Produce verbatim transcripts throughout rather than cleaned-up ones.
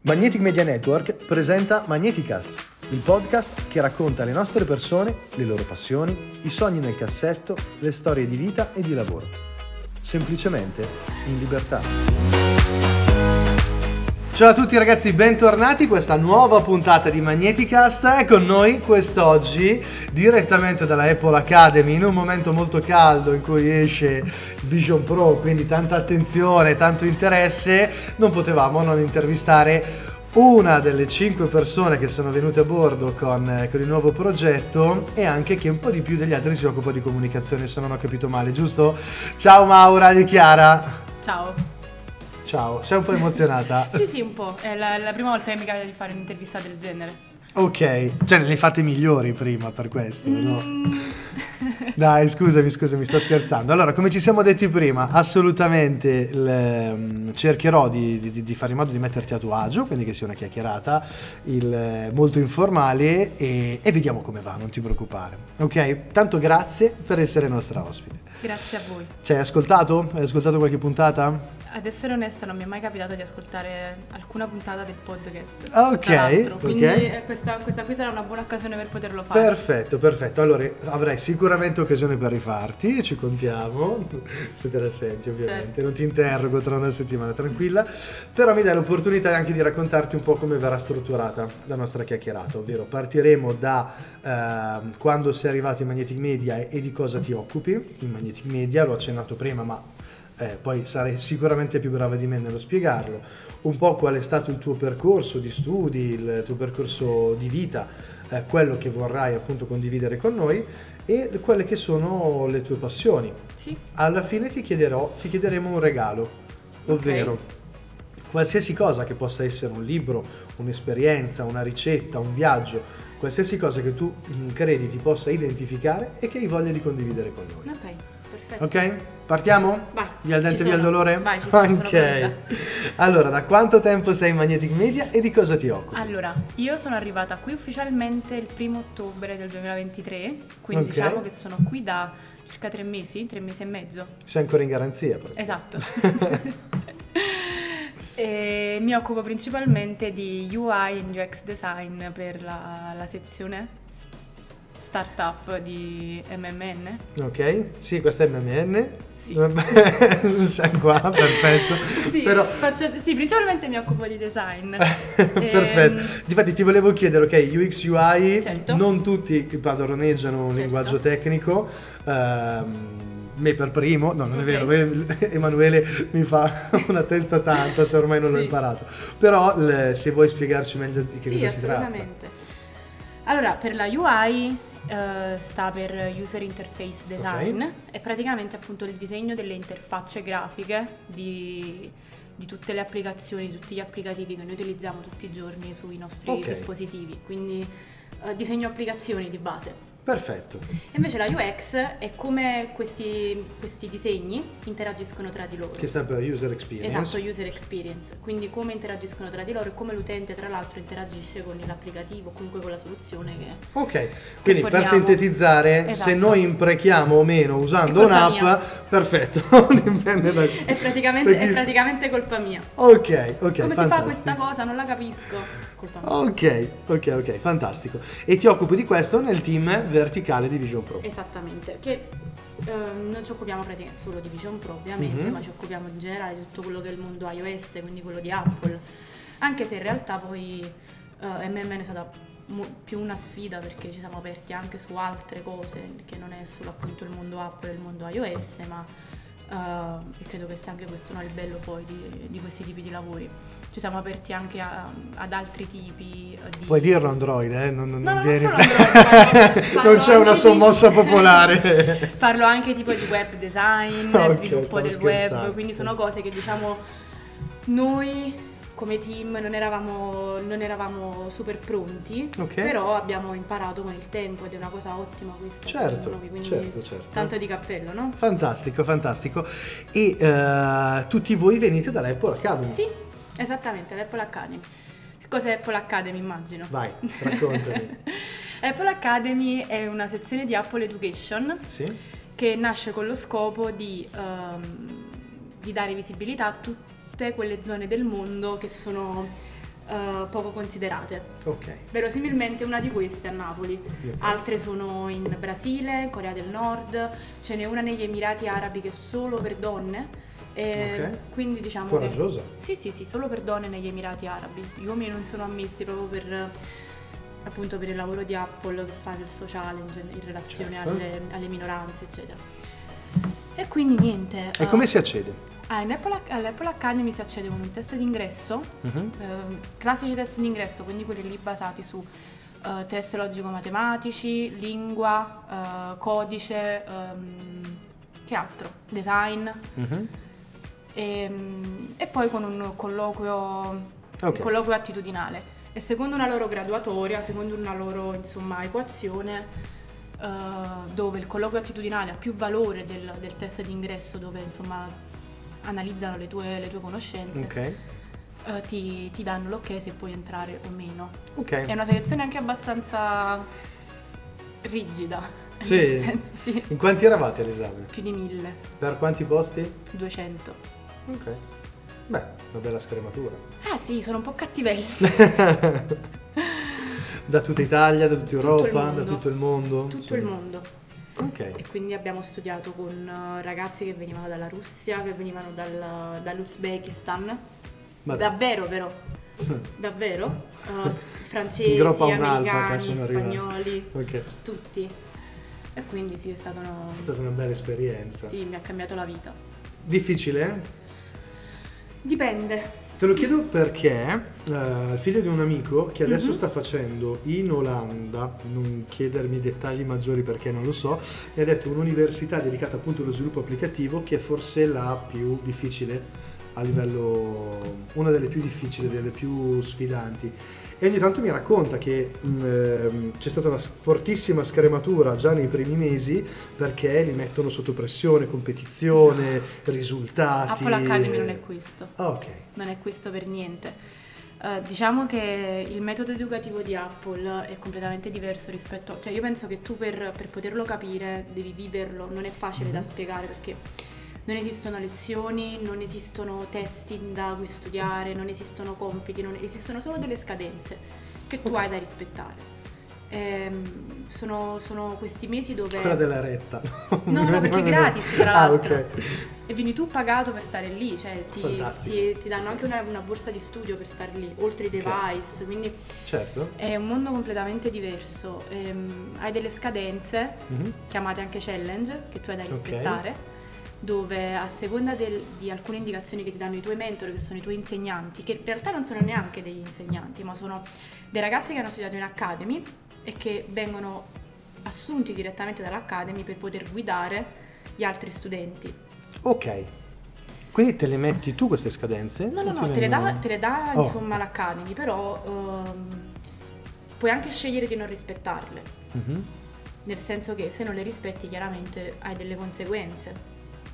Magnetic Media Network presenta Magneticast, il podcast che racconta le nostre persone, le loro passioni, i sogni nel cassetto, le storie di vita e di lavoro. Semplicemente in libertà. Ciao a tutti ragazzi, bentornati a questa nuova puntata di Magneticast. È con noi quest'oggi, direttamente dalla Apple Academy, in un momento molto caldo in cui esce Vision Pro, quindi tanta attenzione, tanto interesse, non potevamo non intervistare una delle cinque persone che sono venute a bordo con, con il nuovo progetto e anche che un po' di più degli altri si occupa di comunicazione, se non ho capito male, giusto? Ciao Maura di Chiara. Ciao. Ciao, sei un po' emozionata? Sì, sì, un po'. È la, la prima volta che mi capita di fare un'intervista del genere. Ok, cioè ne hai fatte migliori prima per questo, no? Mm. Dai, scusami, scusami, sto scherzando. Allora, come ci siamo detti prima, assolutamente le, cercherò di, di, di fare in modo di metterti a tuo agio, quindi che sia una chiacchierata il, molto informale e, e vediamo come va, non ti preoccupare. Ok? Tanto grazie per essere nostra ospite. Grazie a voi. Ci hai ascoltato? Hai ascoltato qualche puntata? Ad essere onesta, non mi è mai capitato di ascoltare alcuna puntata del podcast. Ok, quindi ok. questa, questa qui sarà una buona occasione per poterlo fare. Perfetto, perfetto. Allora avrai sicuramente occasione per rifarti e ci contiamo, se te la senti ovviamente. Certo. Non ti interrogo tra una settimana, tranquilla. Però mi dai l'opportunità anche di raccontarti un po' come verrà strutturata la nostra chiacchierata, ovvero partiremo da eh, quando sei arrivato in Magnetic Media e, e di cosa ti occupi. Sì. In Magnetic Media, l'ho accennato prima, ma Eh, poi sarai sicuramente più brava di me nello spiegarlo, un po' qual è stato il tuo percorso di studi, il tuo percorso di vita, eh, quello che vorrai appunto condividere con noi e quelle che sono le tue passioni. Sì. Alla fine ti chiederò, ti chiederemo un regalo, ovvero okay. qualsiasi cosa che possa essere un libro, un'esperienza, una ricetta, un viaggio, qualsiasi cosa che tu mh, credi ti possa identificare e che hai voglia di condividere con noi. Ok, perfetto. Ok? Partiamo? Vai. Via il dente, via il dolore? Vai, ci sono, ok. Allora, da quanto tempo sei in Magnetic Media e di cosa ti occupi? Allora, io sono arrivata qui ufficialmente il primo ottobre del duemilaventitré, quindi okay. diciamo che sono qui da circa tre mesi, tre mesi e mezzo. Sei ancora in garanzia? Esatto. E mi occupo principalmente di U I e U X design per la, la sezione startup di M M N. Ok, sì, questa è M M N. Sì. Sei qua, perfetto. Sì, Però... faccio, sì, principalmente mi occupo di design. Perfetto. E... Difatti ti volevo chiedere, ok, U X U I, certo. non tutti padroneggiano un certo. linguaggio tecnico. Um, me per primo, no non okay. è vero, Emanuele mi fa una testa tanta se ormai non sì. l'ho imparato, però le, se vuoi spiegarci meglio di che sì, cosa si tratta. Assolutamente. Allora, per la U I uh, sta per User Interface Design, okay. è praticamente appunto il disegno delle interfacce grafiche di, di tutte le applicazioni, di tutti gli applicativi che noi utilizziamo tutti i giorni sui nostri okay. dispositivi, quindi uh, disegno applicazioni di base. Perfetto. E invece la U X è come questi, questi disegni interagiscono tra di loro. Che sta per User Experience. Esatto, User Experience. Quindi come interagiscono tra di loro e come l'utente tra l'altro interagisce con l'applicativo o comunque con la soluzione che Ok, che quindi forniamo. Per sintetizzare, esatto. se noi imprechiamo o meno usando un'app, mia. perfetto, dipende da... È praticamente, da chi... è praticamente colpa mia. Ok, ok, Come fantastico. si fa questa cosa? Non la capisco. Colpa mia. Ok, ok, ok, fantastico. E ti occupi di questo nel team verticale di Vision Pro. Esattamente, che eh, non ci occupiamo praticamente solo di Vision Pro ovviamente, mm-hmm. ma ci occupiamo in generale di tutto quello che è il mondo iOS, quindi quello di Apple, anche se in realtà poi eh, M M N è stata mo- più una sfida perché ci siamo aperti anche su altre cose, che non è solo appunto il mondo Apple e il mondo iOS, ma uh, e credo che sia anche questo no, il bello poi di, di questi tipi di lavori. Ci siamo aperti anche a, ad altri tipi di... Puoi dirlo Android, eh? Non, non, no, non vieni... solo Android, parlo, non c'è una sommossa di... popolare. Parlo anche tipo di web design, okay, sviluppo del web, quindi sono cose che diciamo noi come team non eravamo, non eravamo super pronti, okay. però abbiamo imparato con il tempo ed è una cosa ottima questa. Certo, noi, quindi certo, certo. Tanto di cappello, no? Fantastico, fantastico. E uh, tutti voi venite dall'Apple Academy? Sì. Esattamente, l'Apple Academy. Cos'è Apple Academy, immagino? Vai, raccontami. Apple Academy è una sezione di Apple Education sì. che nasce con lo scopo di, um, di dare visibilità a tutte quelle zone del mondo che sono uh, poco considerate. Ok. Verosimilmente una di queste è a Napoli, Okay. altre sono in Brasile, Corea del Nord, ce n'è una negli Emirati Arabi che è solo per donne. E Ok. quindi diciamo Coraggiosa. che sì sì sì solo per donne negli Emirati Arabi, gli uomini non sono ammessi proprio per appunto per il lavoro di Apple che fa del sociale in, gen- in relazione Certo. alle, alle minoranze eccetera. E quindi niente. E uh, come si accede? ah, in Apple, all'Apple Academy si accede con un test d'ingresso, Mhm. eh, classici test d'ingresso, quindi quelli lì basati su eh, test logico-matematici, lingua, eh, codice, ehm, che altro? Design. Mhm. E, e poi con un colloquio, Ok. un colloquio attitudinale. E secondo una loro graduatoria, secondo una loro insomma equazione, eh, dove il colloquio attitudinale ha più valore del, del test d'ingresso, dove insomma analizzano le tue, le tue conoscenze, Ok. eh, ti, ti danno l'ok se puoi entrare o meno. Ok. È una selezione anche abbastanza rigida, Sì. nel senso sì, In quanti eravate all'esame? più di mille, Per quanti posti? duecento. Ok. Beh, una bella scrematura. Ah sì, sono un po' cattivelli. Da tutta Italia, da tutta il Europa, mondo. da tutto il mondo? Tutto il mondo. Ok. E quindi abbiamo studiato con eh, ragazzi che venivano dalla Russia, che venivano dal, dall'Uzbekistan. Ma dai. Davvero, però. Davvero. Eh, francesi, In groppa a un'alpaca americani, sono arrivati. spagnoli, Ok. tutti. E quindi sì, è stata una... È stata una bella esperienza. Sì, mi ha cambiato la vita. Difficile? Dipende. Te lo chiedo perché eh, il figlio di un amico che adesso Mhm. sta facendo in Olanda, non chiedermi dettagli maggiori perché non lo so, mi ha detto un'università dedicata appunto allo sviluppo applicativo che è forse la più difficile a livello, una delle più difficili, delle più sfidanti. E ogni tanto mi racconta che mh, ehm, c'è stata una s- fortissima scrematura già nei primi mesi perché li mettono sotto pressione, competizione, risultati. Apple Academy non è questo. Ah, ok. Non è questo per niente. Eh, diciamo che il metodo educativo di Apple è completamente diverso rispetto a... Cioè io penso che tu per, per poterlo capire devi viverlo, non è facile da spiegare perché non esistono lezioni, non esistono testi da cui studiare, non esistono compiti, non esistono solo delle scadenze che tu hai da rispettare. Ehm, sono, sono questi mesi dove... Quella della retta. No, no, perché è gratis tra Ah, l'altro. ok. E vieni tu pagato per stare lì, cioè ti, Fantastico. ti- ti danno anche una, una borsa di studio per stare lì, oltre i device, quindi Certo. è un mondo completamente diverso. Ehm, hai delle scadenze, Mhm. chiamate anche challenge, che tu hai da Ok. rispettare, dove a seconda del- di alcune indicazioni che ti danno i tuoi mentori, che sono i tuoi insegnanti, che in realtà non sono neanche degli insegnanti, ma sono dei ragazzi che hanno studiato in Academy e che vengono assunti direttamente dall'Academy per poter guidare gli altri studenti. Ok. Quindi te le metti tu queste scadenze? No, no, O ti no, te le dà, vengono- te le dà Oh. insomma l'Academy, però ehm, puoi anche scegliere di non rispettarle, Mhm. nel senso che se non le rispetti chiaramente hai delle conseguenze.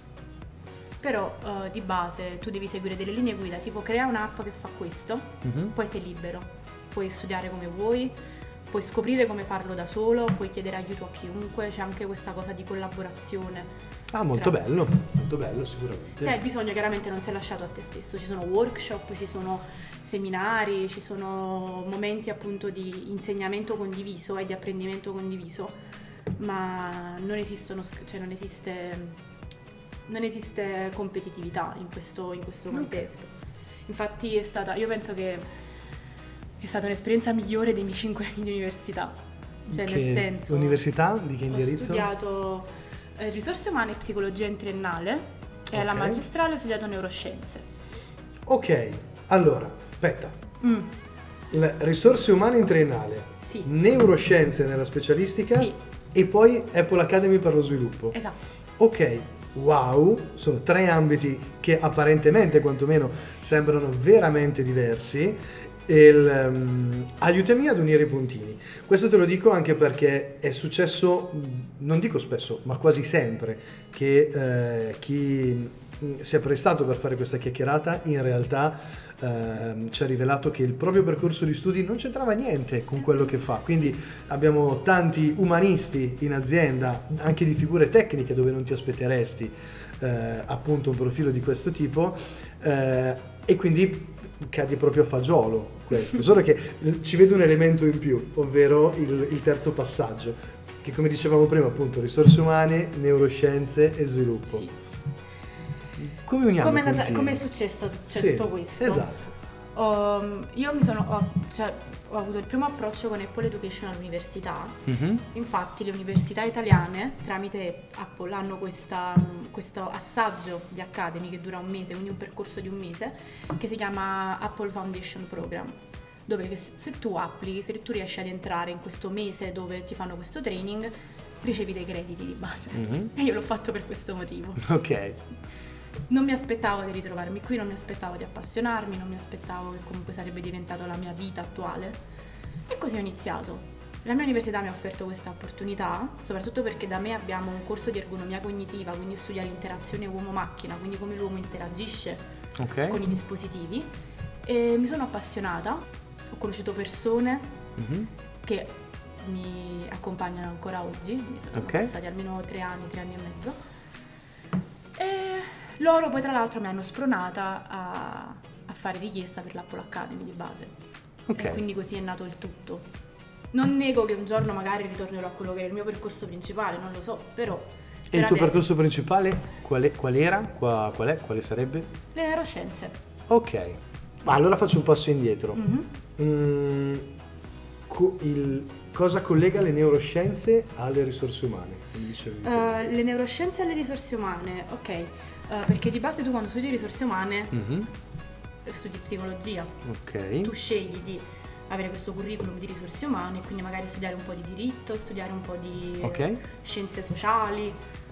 Però eh, di base tu devi seguire delle linee guida, tipo crea un'app che fa questo, Mhm. poi sei libero, puoi studiare come vuoi, puoi scoprire come farlo da solo, puoi chiedere aiuto a chiunque, c'è anche questa cosa di collaborazione. Ah, molto Tra- bello, molto bello sicuramente. Se hai bisogno chiaramente non sei lasciato a te stesso, ci sono workshop, ci sono seminari, ci sono momenti appunto di insegnamento condiviso e di apprendimento condiviso, ma non esistono, sc- cioè non esiste, non esiste competitività in questo, in questo contesto. Infatti è stata, io penso che è stata un'esperienza migliore dei miei cinque anni di università, cioè Che nel senso... università? Di che Ho indirizzo? studiato eh, risorse umane e psicologia in triennale e alla Ok. magistrale ho studiato neuroscienze. Ok, allora, aspetta. Mm, Le risorse umane in triennale, sì, neuroscienze nella specialistica Sì. e poi Apple Academy per lo sviluppo. esatto. Ok, wow, sono tre ambiti che apparentemente quantomeno sembrano veramente diversi. E il, ehm, aiutami ad unire i puntini. Questo te lo dico anche perché è successo, mh, non dico spesso, ma quasi sempre, che eh, chi mh, si è prestato per fare questa chiacchierata in realtà ehm, ci ha rivelato che il proprio percorso di studi non c'entrava niente con quello che fa. Quindi abbiamo tanti umanisti in azienda, anche di figure tecniche dove non ti aspetteresti eh, appunto un profilo di questo tipo, eh, e quindi cadi proprio a fagiolo questo, solo che ci vedo un elemento in più, ovvero il, il terzo passaggio, che come dicevamo prima appunto risorse umane, neuroscienze e sviluppo. Sì. Come uniamo Come i puntini? come è successo cioè, Sì, tutto questo? esatto. Um, io mi sono, ho, cioè, ho avuto il primo approccio con Apple Education all'università. Mm-hmm. Infatti le università italiane tramite Apple hanno questa, questo assaggio di Academy che dura un mese, quindi un percorso di un mese, che si chiama Apple Foundation Program, dove che se tu applichi, se tu riesci ad entrare in questo mese dove ti fanno questo training, ricevi dei crediti di base. Mm-hmm. E io l'ho fatto per questo motivo. Ok. Non mi aspettavo di ritrovarmi qui, non mi aspettavo di appassionarmi, non mi aspettavo che comunque sarebbe diventato la mia vita attuale. E così ho iniziato. La mia università mi ha offerto questa opportunità, soprattutto perché da me abbiamo un corso di ergonomia cognitiva, quindi studia l'interazione uomo-macchina, quindi come l'uomo interagisce okay. con i dispositivi. E mi sono appassionata, ho conosciuto persone mm-hmm. che mi accompagnano ancora oggi, quindi sono okay. stati almeno tre anni, tre anni e mezzo. E loro poi tra l'altro mi hanno spronata a, a fare richiesta per l'Apple Academy di base. Okay. E quindi così è nato il tutto. Non nego che un giorno magari ritornerò a quello che era il mio percorso principale, non lo so, però... E il tuo adesso... percorso principale qual, è, qual era? Qua, qual è? Quale sarebbe? Le neuroscienze. Ok, ma allora faccio un passo indietro. Mm-hmm. Mm, co- il, cosa collega le neuroscienze alle risorse umane? Uh, le neuroscienze alle risorse umane, ok. Uh, perché di base tu quando studi risorse umane mm-hmm. studi psicologia, okay. tu scegli di avere questo curriculum di risorse umane, quindi magari studiare un po' di diritto, studiare un po' di okay. scienze sociali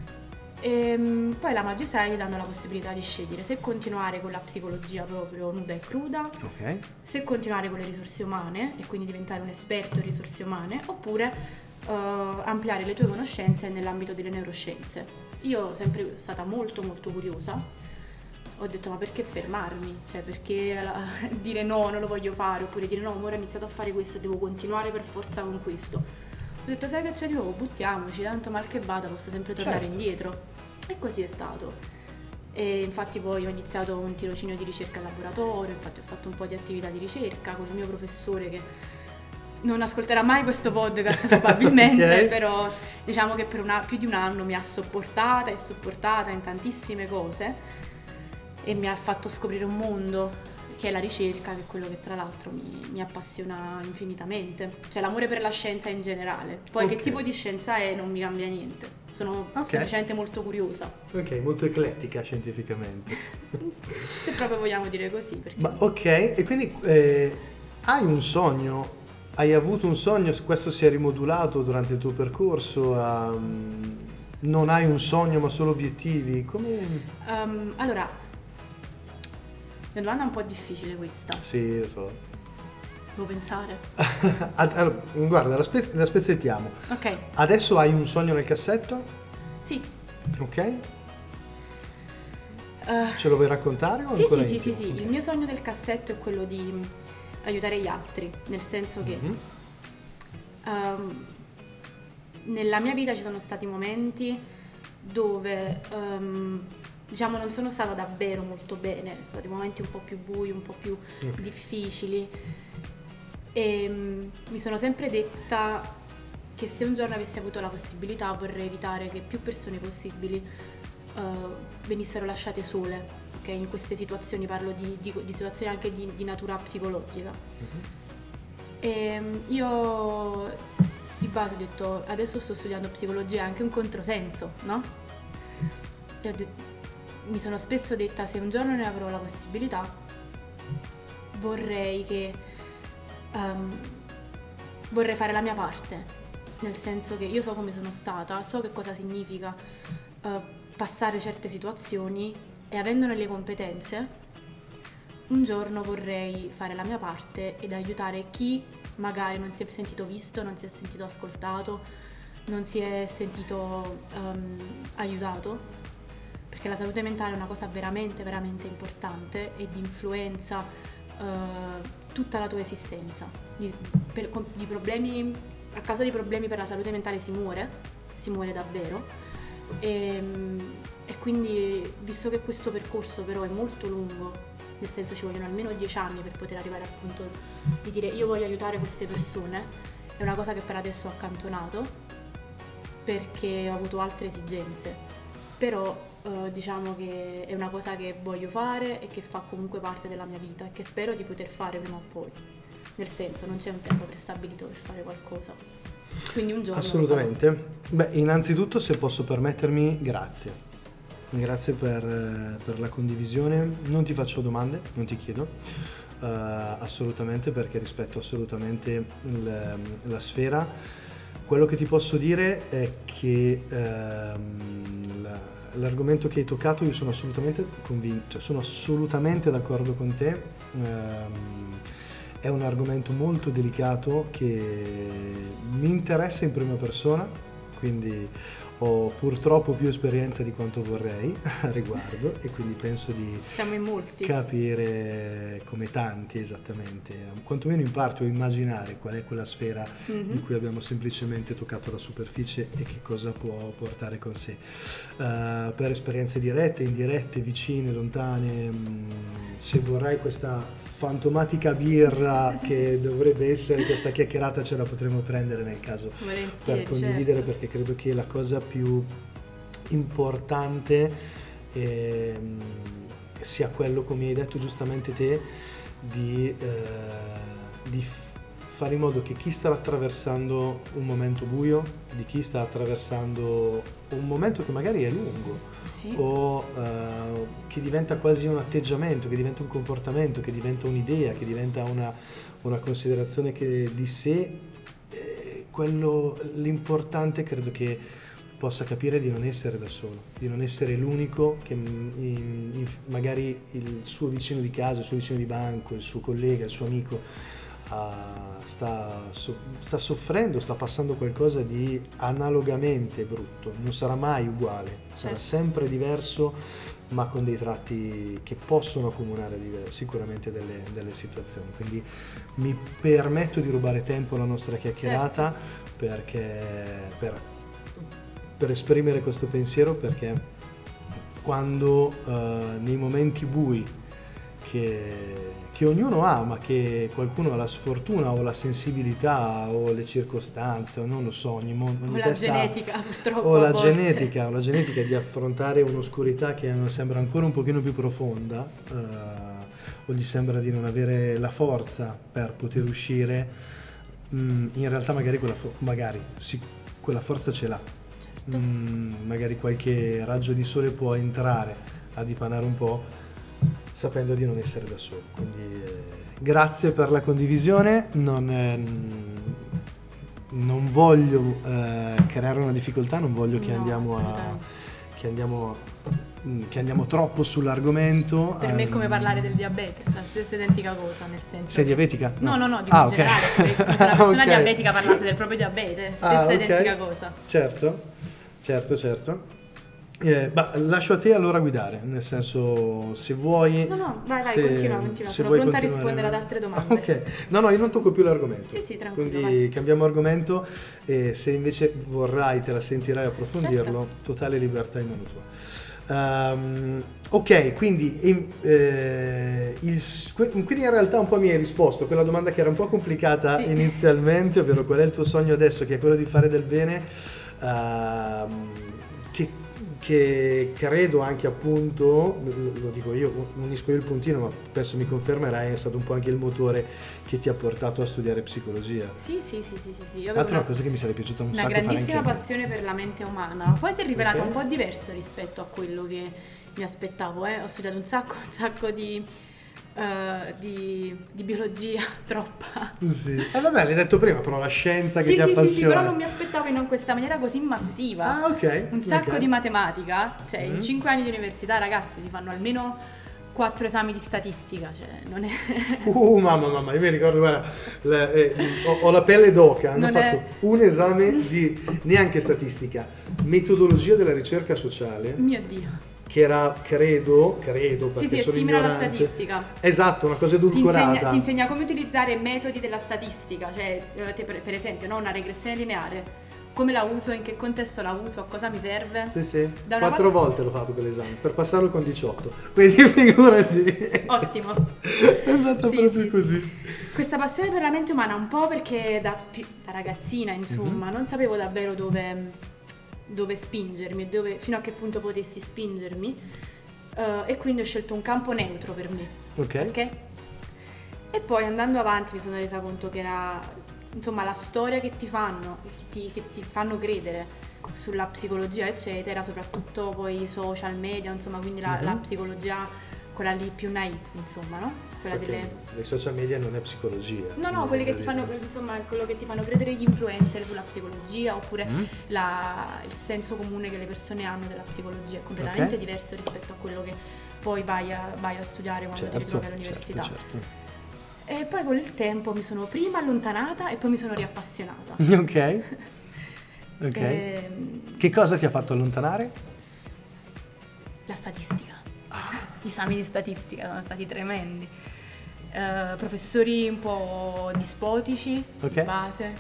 e um, poi la magistrale ti danno la possibilità di scegliere se continuare con la psicologia proprio nuda e cruda, okay. se continuare con le risorse umane e quindi diventare un esperto in risorse umane, oppure uh, ampliare le tue conoscenze nell'ambito delle neuroscienze. Io sono sempre stata molto molto curiosa, ho detto ma perché fermarmi? Cioè perché la, dire no, non lo voglio fare, oppure dire no, ora ho iniziato a fare questo, devo continuare per forza con questo. Ho detto sai che c'è di nuovo, buttiamoci, tanto mal che vada posso sempre tornare certo. indietro. E così è stato. E infatti poi ho iniziato un tirocinio di ricerca al laboratorio, infatti ho fatto un po' di attività di ricerca con il mio professore che non ascolterà mai questo podcast probabilmente, okay. però diciamo che per una, più di un anno mi ha sopportata e supportata in tantissime cose e mi ha fatto scoprire un mondo che è la ricerca, che è quello che tra l'altro mi, mi appassiona infinitamente, cioè l'amore per la scienza in generale. Poi okay. che tipo di scienza è non mi cambia niente, sono okay. semplicemente molto curiosa. Ok, molto eclettica scientificamente. Se proprio vogliamo dire così. Perché... Ma ok, e quindi eh, hai un sogno? Hai avuto un sogno, questo si è rimodulato durante il tuo percorso, um, non hai un sogno ma solo obiettivi? Come... Um, allora, la domanda è un po' difficile questa. Sì, lo so. Devo pensare. allora, guarda, la, spe- la spezzettiamo. Ok. Adesso hai un sogno nel cassetto? Sì. Ok. Uh, Ce lo vuoi raccontare o sì, ancora sì, intimo? sì, sì, sì. Okay. Il mio sogno del cassetto è quello di aiutare gli altri, nel senso che mm-hmm. um, nella mia vita ci sono stati momenti dove um, diciamo non sono stata davvero molto bene, ci sono stati momenti un po' più bui, un po' più okay. difficili e um, mi sono sempre detta che se un giorno avessi avuto la possibilità vorrei evitare che più persone possibili uh, venissero lasciate sole. Che in queste situazioni parlo di, di, di situazioni anche di, di natura psicologica. Mm-hmm. E io di base ho detto adesso sto studiando psicologia, è anche un controsenso, no? E ho detto, mi sono spesso detta se un giorno ne avrò la possibilità vorrei che um, vorrei fare la mia parte, nel senso che io so come sono stata, so che cosa significa uh, passare certe situazioni e avendone le competenze, un giorno vorrei fare la mia parte ed aiutare chi magari non si è sentito visto, non si è sentito ascoltato, non si è sentito um, aiutato, perché la salute mentale è una cosa veramente, veramente importante e di influenza uh, tutta la tua esistenza. Di, per, di problemi, a causa di problemi per la salute mentale si muore, si muore davvero. E, E quindi, visto che questo percorso però è molto lungo, nel senso ci vogliono almeno dieci anni per poter arrivare al punto di dire io voglio aiutare queste persone, è una cosa che per adesso ho accantonato perché ho avuto altre esigenze, però eh, diciamo che è una cosa che voglio fare e che fa comunque parte della mia vita e che spero di poter fare prima o poi, nel senso non c'è un tempo prestabilito per fare qualcosa, quindi un giorno assolutamente. Beh, innanzitutto, se posso permettermi, grazie. Grazie per, per la condivisione. Non ti faccio domande, non ti chiedo, uh, assolutamente, perché rispetto assolutamente il, la sfera. Quello che ti posso dire è che uh, la, l'argomento che hai toccato io sono assolutamente convinto, cioè sono assolutamente d'accordo con te. Uh, è un argomento molto delicato che mi interessa in prima persona, quindi ho purtroppo più esperienza di quanto vorrei a riguardo e quindi penso di siamo in molti. capire come tanti esattamente, quantomeno in parte o immaginare qual è quella sfera mm-hmm. di cui abbiamo semplicemente toccato la superficie e che cosa può portare con sé. Uh, per esperienze dirette, indirette, vicine, lontane, mh, se vorrai questa fantomatica birra che dovrebbe essere questa chiacchierata ce la potremo prendere nel caso per condividere, certo. Perché credo che la cosa più importante eh, sia quello, come hai detto giustamente te, di, eh, di f- fare in modo che chi sta attraversando un momento buio, di chi sta attraversando un momento che magari è lungo, sì. o uh, che diventa quasi un atteggiamento, che diventa un comportamento, che diventa un'idea, che diventa una, una considerazione che di sé, eh, quello l'importante credo che possa capire di non essere da solo, di non essere l'unico che in, in, magari il suo vicino di casa, il suo vicino di banco, il suo collega, il suo amico uh, sta, so, sta soffrendo, sta passando qualcosa di analogamente brutto. Non sarà mai uguale, certo. sarà sempre diverso, ma con dei tratti che possono accomunare sicuramente delle, delle situazioni. Quindi mi permetto di rubare tempo alla nostra chiacchierata, certo. perché per per esprimere questo pensiero, perché quando uh, nei momenti bui che, che ognuno ha, ma che qualcuno ha la sfortuna o la sensibilità o le circostanze o non lo so, ogni, ogni o la testa genetica purtroppo o la genetica o la genetica di affrontare un'oscurità che sembra ancora un pochino più profonda, uh, o gli sembra di non avere la forza per poter uscire, mh, in realtà magari quella, fo- magari, sì, quella forza ce l'ha. Mm, magari qualche raggio di sole può entrare a dipanare un po', sapendo di non essere da solo. Quindi eh, grazie per la condivisione. Non, eh, non voglio eh, creare una difficoltà, non voglio che no, andiamo a che andiamo che andiamo troppo sull'argomento. Per me è come parlare del diabete, la stessa identica cosa, nel senso. Sei diabetica? No, no, no, di ah, in okay. generale, come se una persona okay. diabetica parlasse del proprio diabete, stessa ah, okay. identica cosa. Certo. Certo, certo. Eh, bah, lascio a te allora guidare, nel senso, se vuoi... No, no, vai, vai, se, continua, continua. Sono pronta a rispondere ad altre domande. Ok. No, no, io non tocco più l'argomento. Sì, sì, tranquillo. Quindi vai. cambiamo argomento e se invece vorrai, te la sentirai approfondirlo, certo. totale libertà in mano tua. Um, ok, quindi, eh, il, quindi in realtà un po' mi hai risposto a quella domanda che era un po' complicata sì. inizialmente, ovvero qual è il tuo sogno adesso, che è quello di fare del bene. Uh, che, che credo anche appunto, lo dico io, unisco io il puntino, ma penso mi confermerai, è stato un po' anche il motore che ti ha portato a studiare psicologia. Sì, sì, sì, sì, sì, sì. Tra l'altro è una cosa che mi sarebbe piaciuta un una sacco fare anche grandissima passione per la mente umana, poi si è rivelata okay. un po' diversa rispetto a quello che mi aspettavo, eh. Ho studiato un sacco, un sacco di... Uh, di, di biologia troppa. Sì. Eh vabbè, l'hai detto prima, però la scienza che sì, ti sì, appassiona. Sì, sì, però non mi aspettavo in questa maniera così massiva. Ah, ok. Un sacco okay. di matematica, cioè mm-hmm. in cinque anni di università, ragazzi, ti fanno almeno quattro esami di statistica, cioè non è... Uh, mamma, mamma, io mi ricordo, guarda, la, eh, ho, ho la pelle d'oca, hanno non fatto è... un esame di neanche statistica, metodologia della ricerca sociale. Mio Dio. Che era, credo, credo, perché sì, sì, sono è simile ignorante. alla statistica. Esatto, una cosa edulcorata. Ti insegna, ti insegna come utilizzare metodi della statistica, cioè te, per, per esempio no, una regressione lineare. come la uso, in che contesto la uso, a cosa mi serve. Sì, sì. Da una Quattro parte... volte l'ho fatto quell'esame, per passarlo con diciotto. Quindi figurati. Ottimo. È andata Sì, proprio sì, così. sì. Questa passione per la mente umana un po' perché da, pi- da ragazzina, insomma, mm-hmm. non sapevo davvero dove, dove spingermi, dove, fino a che punto potessi spingermi. Uh, e quindi ho scelto un campo neutro per me. Ok. Ok? E poi andando avanti mi sono resa conto che era, insomma, la storia che ti fanno, che ti, che ti fanno credere sulla psicologia, eccetera, soprattutto poi i social media, insomma, quindi la, mm-hmm. la psicologia, quella lì più naif, insomma, no? Quella Perché delle... le social media non è psicologia. No, no, quelli che ti fanno, insomma, quello che ti fanno credere gli influencer sulla psicologia, oppure mm. la, il senso comune che le persone hanno della psicologia è completamente okay. diverso rispetto a quello che poi vai a, vai a studiare quando certo, ti ritrovi all'università. Certo, certo. E poi con il tempo mi sono prima allontanata e poi mi sono riappassionata. Ok. Ok. E... Che cosa ti ha fatto allontanare? La statistica. Ah. Gli esami di statistica sono stati tremendi. Uh, professori un po' dispotici, okay. di base.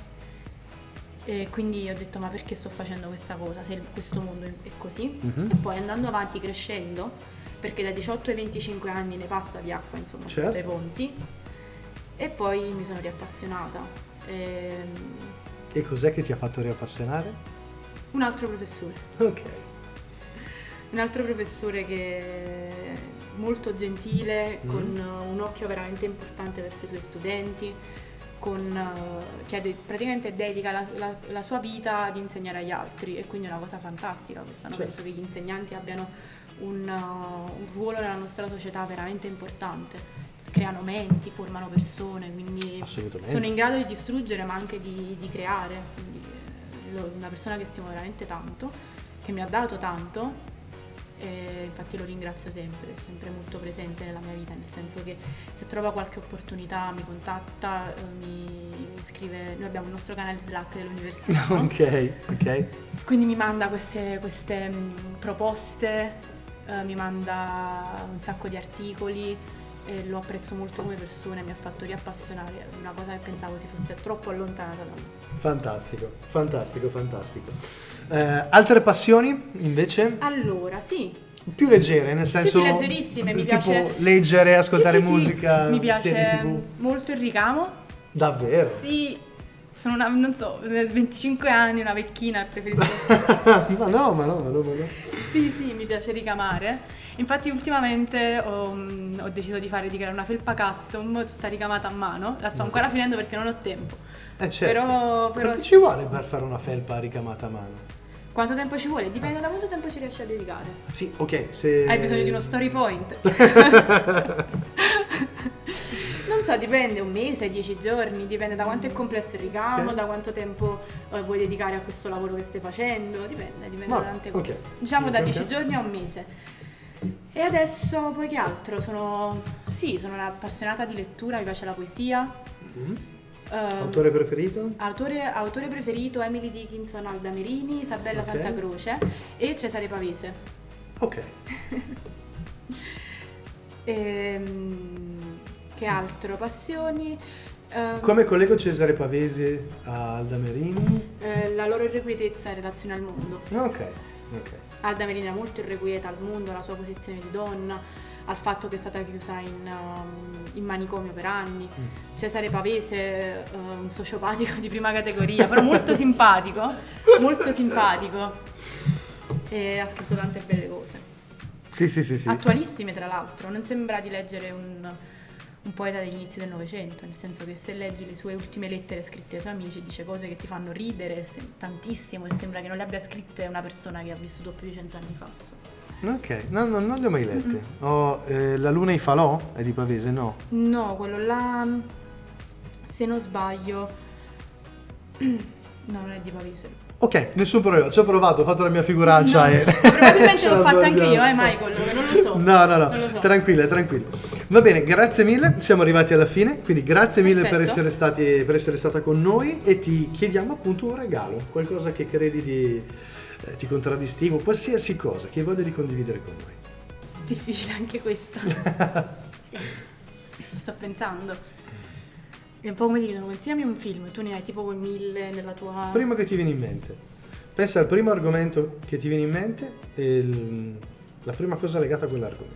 E quindi ho detto, ma perché sto facendo questa cosa se questo mondo è così? Mm-hmm. E poi andando avanti, crescendo, perché dai diciotto ai venticinque anni ne passa di acqua, insomma, certo. sotto i ponti. E poi mi sono riappassionata. E... e cos'è che ti ha fatto riappassionare? Un altro professore. Ok. Un altro professore che è molto gentile, mm. con un occhio veramente importante verso i suoi studenti, con, uh, che de- praticamente dedica la, la, la sua vita ad insegnare agli altri, e quindi è una cosa fantastica questa, no? Certo. Penso che gli insegnanti abbiano un, uh, un ruolo nella nostra società veramente importante. Creano menti, formano persone, quindi sono in grado di distruggere ma anche di, di creare. Quindi, lo, una persona che stimo veramente tanto, che mi ha dato tanto, e infatti lo ringrazio sempre, è sempre molto presente nella mia vita, nel senso che se trova qualche opportunità mi contatta, mi scrive, noi abbiamo il nostro canale Slack dell'università, no? Ok, ok. Quindi mi manda queste, queste mh, proposte, eh, mi manda un sacco di articoli, e lo apprezzo molto come persona, mi ha fatto riappassionare, una cosa che pensavo si fosse troppo allontanata da me. Fantastico, fantastico, fantastico. Eh, altre passioni invece? Allora, sì. Più leggere, nel senso... Sì, sì, leggerissime, mi tipo piace... leggere, ascoltare sì, sì, musica, sì. Mi piace serie tivù. Molto il ricamo. Davvero? Sì, sono una, non so, venticinque anni, una vecchina e preferisco... ma no, ma no, ma no, ma no. Sì, sì, mi piace ricamare. Infatti ultimamente ho, ho deciso di fare di creare una felpa custom tutta ricamata a mano. La sto ancora finendo perché non ho tempo. Eh certo. Però, però Quanto ci vuole per fare una felpa ricamata a mano? Quanto tempo ci vuole? Dipende da quanto tempo ci riesci a dedicare. Sì, ok, se... Hai bisogno di uno story point. Non so, dipende, un mese, dieci giorni, dipende da quanto è complesso il ricamo, okay. da quanto tempo eh, vuoi dedicare a questo lavoro che stai facendo, dipende, dipende no, da tante cose. Okay. Diciamo okay, da dieci okay. giorni a un mese. E adesso poi che altro? Sono, sì, sono un'appassionata di lettura, mi piace la poesia. Mm-hmm. Uh, autore preferito? Autore, autore preferito Emily Dickinson, Alda Merini, Isabella okay. Santa Croce e Cesare Pavese. Ok. ehm, che altro? Passioni? Um, Come collego Cesare Pavese a Alda Merini? Eh, la loro irrequietezza in relazione al mondo. Ok, ok. Alda Merini è molto irrequieta al mondo, alla sua posizione di donna, al fatto che è stata chiusa in, um, in manicomio per anni. Mm. Cesare Pavese, uh, un sociopatico di prima categoria, però molto simpatico, molto simpatico. E ha scritto tante belle cose. Sì, sì, sì, sì. Attualissime, tra l'altro. Non sembra di leggere un, un poeta degli inizi del Novecento, nel senso che se leggi le sue ultime lettere scritte ai suoi amici dice cose che ti fanno ridere tantissimo e sembra che non le abbia scritte una persona che ha vissuto più di cent'anni fa. Insomma. Ok, no, no, non le ho mai lette. Mm-hmm. Oh, eh, La luna e i falò è di Pavese, no? No, quello là, se non sbaglio, no, non è di Pavese. Ok, nessun problema, ci ho provato, ho fatto la mia figuraccia no, e... probabilmente l'ho fatta anche io, eh Michael, non lo so. No, no, no, so. tranquilla, tranquilla. Va bene, grazie mille, siamo arrivati alla fine, quindi grazie mille Perfetto. per essere, stati, per essere stata con noi e ti chiediamo appunto un regalo, qualcosa che credi di, eh, ti contraddistingue, qualsiasi cosa che hai voglia di condividere con noi. Difficile anche questa. Sto pensando. È un po' come ti chiedono, consigliami un film, tu ne hai tipo mille nella tua... Primo che ti viene in mente. Pensa al primo argomento che ti viene in mente e il- la prima cosa legata a quell'argomento.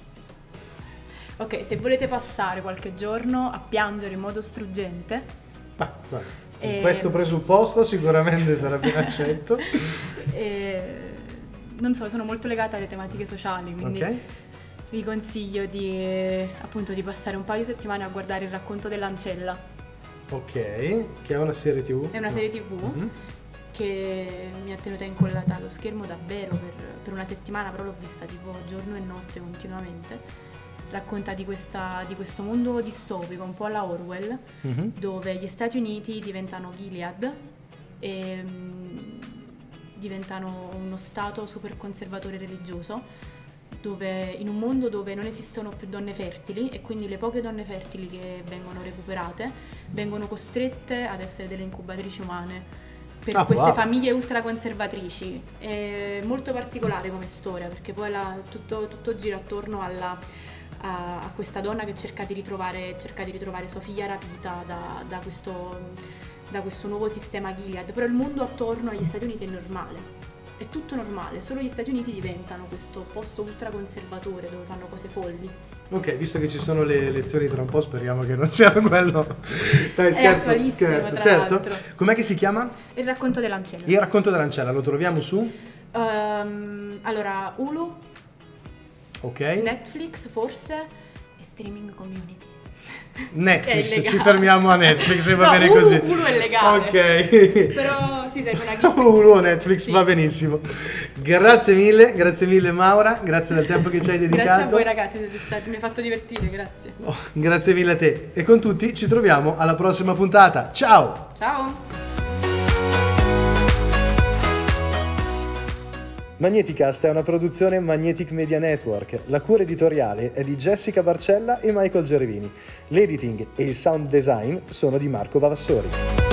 Ok, se volete passare qualche giorno a piangere in modo struggente... Ma, vai. Con E- questo presupposto sicuramente sarà ben accetto. e, non so, sono molto legata alle tematiche sociali, quindi Ok? vi consiglio di, appunto, di passare un paio di settimane a guardare Il racconto dell'ancella. Ok, che è una serie tivù. È una serie tivù Mhm. che mi ha tenuta incollata allo schermo davvero per, per una settimana, però l'ho vista tipo giorno e notte continuamente. Racconta di, questa, di questo mondo distopico, un po' alla Orwell, Mhm. dove gli Stati Uniti diventano Gilead e mm, diventano uno stato super conservatore religioso, dove in un mondo dove non esistono più donne fertili e quindi le poche donne fertili che vengono recuperate vengono costrette ad essere delle incubatrici umane per Ah, queste wow. famiglie ultraconservatrici. È molto particolare come storia, perché poi la- tutto, tutto gira attorno alla, a, a questa donna che cerca di ritrovare, cerca di ritrovare sua figlia rapita da, da questo, da questo nuovo sistema Gilead, però il mondo attorno agli Stati Uniti è normale. È tutto normale, solo gli Stati Uniti diventano questo posto ultraconservatore dove fanno cose folli. Ok, visto che ci sono le elezioni tra un po', speriamo che non siano quello. Dai, scherzo, attualissimo, scherzo. tra Certo. l'altro. Com'è che si chiama? Il racconto dell'ancella. Il racconto dell'ancella, lo troviamo su? Ehm, allora, Hulu, Ok. Netflix forse e Streaming Community. Netflix, È illegale. ci fermiamo a Netflix e va No, bene Hulu- così. Hulu è legale. Ok. Però si serve una gift. Hulu o Netflix, Sì. va benissimo. Grazie mille, grazie mille Maura, grazie del tempo che ci hai dedicato. Grazie a voi ragazzi, siete stati- mi ha fatto divertire, grazie. Oh, grazie mille a te. E con tutti ci troviamo alla prossima puntata. Ciao! Ciao! Magneticast è una produzione Magnetic Media Network. La cura editoriale è di Jessica Barcella e Michael Gervini. L'editing e il sound design sono di Marco Vavassori.